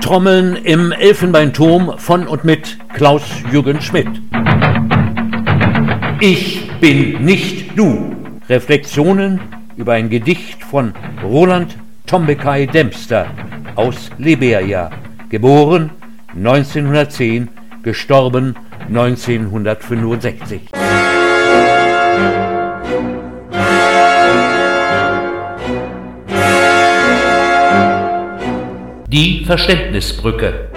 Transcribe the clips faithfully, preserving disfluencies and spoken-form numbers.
Trommeln im Elfenbeinturm von und mit Klaus-Jürgen Schmidt. Ich bin nicht du. Reflexionen über ein Gedicht von Roland Tombekay Dempster aus Liberia, geboren neunzehnhundertzehn, gestorben neunzehnhundertfünfundsechzig. Die Verständnisbrücke.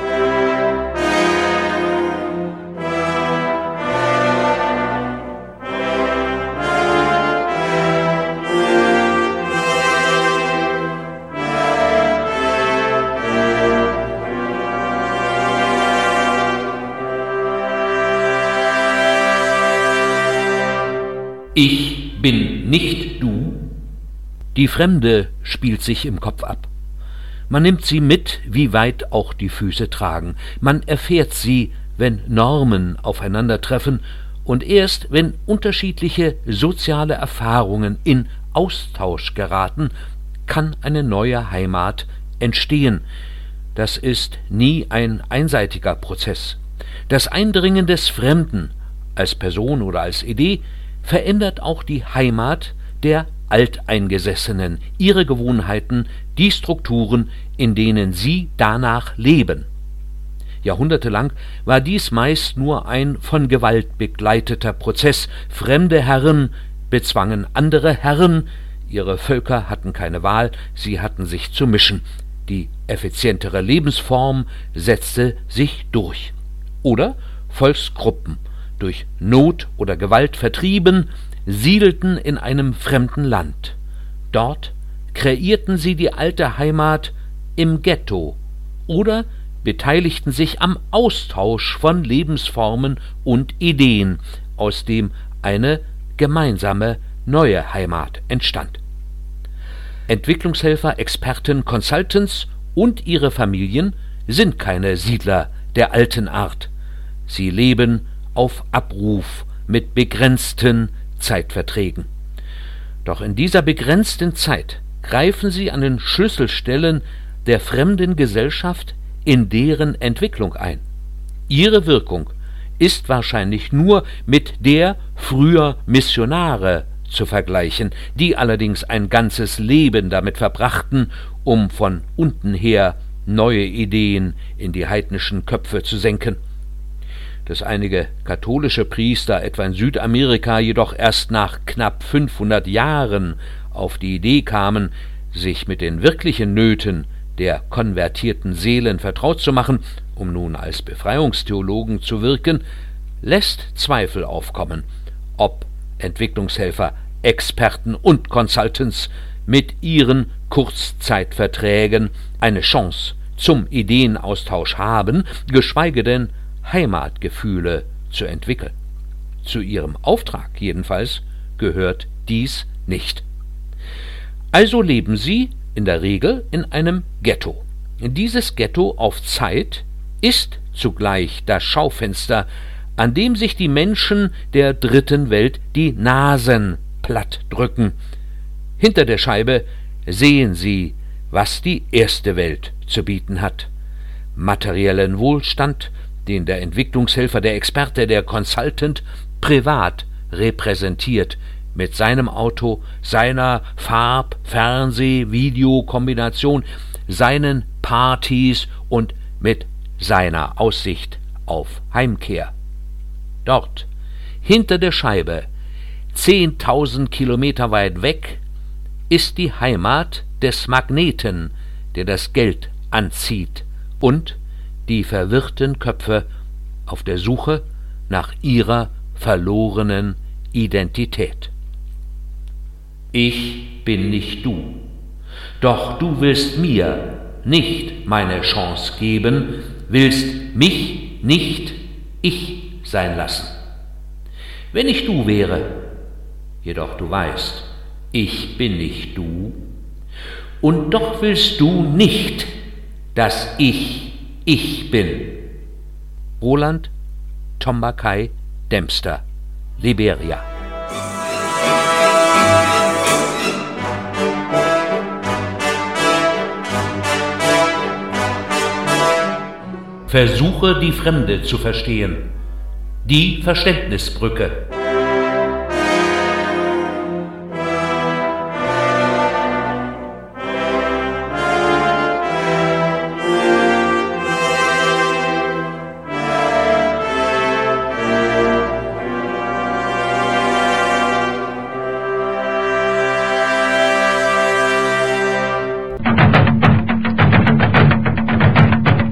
Ich bin nicht du. Die Fremde spielt sich im Kopf ab. Man nimmt sie mit, wie weit auch die Füße tragen. Man erfährt sie, wenn Normen aufeinandertreffen und erst, wenn unterschiedliche soziale Erfahrungen in Austausch geraten, kann eine neue Heimat entstehen. Das ist nie ein einseitiger Prozess. Das Eindringen des Fremden, als Person oder als Idee, verändert auch die Heimat der Alteingesessenen, ihre Gewohnheiten, die Strukturen, in denen sie danach leben. Jahrhundertelang war dies meist nur ein von Gewalt begleiteter Prozess. Fremde Herren bezwangen andere Herren, ihre Völker hatten keine Wahl, sie hatten sich zu mischen. Die effizientere Lebensform setzte sich durch. Oder Volksgruppen, durch Not oder Gewalt vertrieben, siedelten in einem fremden Land. Dort kreierten sie die alte Heimat im Ghetto oder beteiligten sich am Austausch von Lebensformen und Ideen, aus dem eine gemeinsame neue Heimat entstand. Entwicklungshelfer, Experten, Consultants und ihre Familien sind keine Siedler der alten Art. Sie leben auf Abruf mit begrenzten Zeitverträgen. Doch in dieser begrenzten Zeit greifen sie an den Schlüsselstellen der fremden Gesellschaft in deren Entwicklung ein. Ihre Wirkung ist wahrscheinlich nur mit der früher Missionare zu vergleichen, die allerdings ein ganzes Leben damit verbrachten, um von unten her neue Ideen in die heidnischen Köpfe zu senken. Dass einige katholische Priester etwa in Südamerika jedoch erst nach knapp fünfhundert Jahren auf die Idee kamen, sich mit den wirklichen Nöten der konvertierten Seelen vertraut zu machen, um nun als Befreiungstheologen zu wirken, lässt Zweifel aufkommen, ob Entwicklungshelfer, Experten und Consultants mit ihren Kurzzeitverträgen eine Chance zum Ideenaustausch haben, geschweige denn Heimatgefühle zu entwickeln. Zu ihrem Auftrag jedenfalls gehört dies nicht. Also leben sie in der Regel in einem Ghetto. Dieses Ghetto auf Zeit ist zugleich das Schaufenster, an dem sich die Menschen der dritten Welt die Nasen platt drücken. Hinter der Scheibe sehen sie, was die erste Welt zu bieten hat. Materiellen Wohlstand, den der Entwicklungshelfer, der Experte, der Consultant privat repräsentiert, mit seinem Auto, seiner Farb-, Fernseh-, Videokombination, seinen Partys und mit seiner Aussicht auf Heimkehr. Dort, hinter der Scheibe, zehntausend Kilometer weit weg, ist die Heimat des Magneten, der das Geld anzieht und die verwirrten Köpfe auf der Suche nach ihrer verlorenen Identität. Ich bin nicht du, doch du willst mir nicht meine Chance geben, willst mich nicht ich sein lassen. Wenn ich du wäre, jedoch du weißt, ich bin nicht du, und doch willst du nicht, dass ich ich bin. Roland Tombekay Dempster, Liberia. Versuche die Fremde zu verstehen. Die Verständnisbrücke.